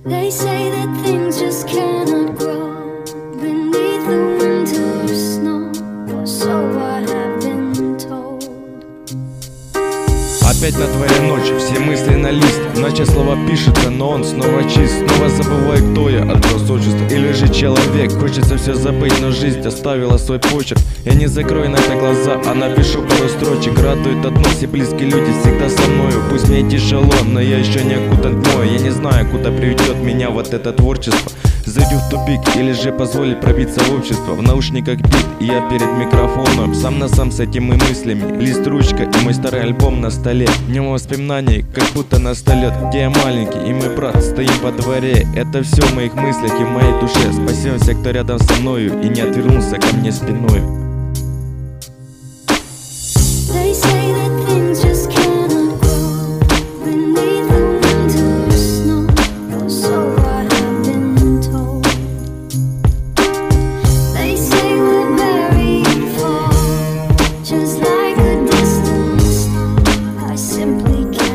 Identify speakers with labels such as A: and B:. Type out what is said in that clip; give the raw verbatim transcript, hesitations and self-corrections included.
A: They say that things just cannot grow beneath the winter snow, or so I have been told.
B: Опять на дворе ночь, все мысли на лист. Иначе слово пишется, но он снова чист. Снова забываю, кто я, отброс отчества или же человек. Хочется все забыть, но жизнь оставила свой почерк. Я не закрою на это глаза, а напишу пару строчек. Радует одно, все близкие люди всегда со мною. Пусть мне тяжело, но я еще не окутан тьмой. Я не знаю, куда приведет меня вот это творчество. Зайду в тупик или же позволить пробиться в общество. В наушниках бит, и я перед микрофоном, сам на сам с этими мыслями. Лист, ручка и мой старый альбом на столе. В нем воспоминаний, как будто на столет, где я маленький и мой брат стоим во дворе. Это все в моих мыслях и в моей душе. Спасибо всем, кто рядом со мною и не отвернулся ко мне спиной.
A: They say that things just cannot grow beneath the winter snow, or so I have been told. They say we're buried far, just like a distant star. I simply can't.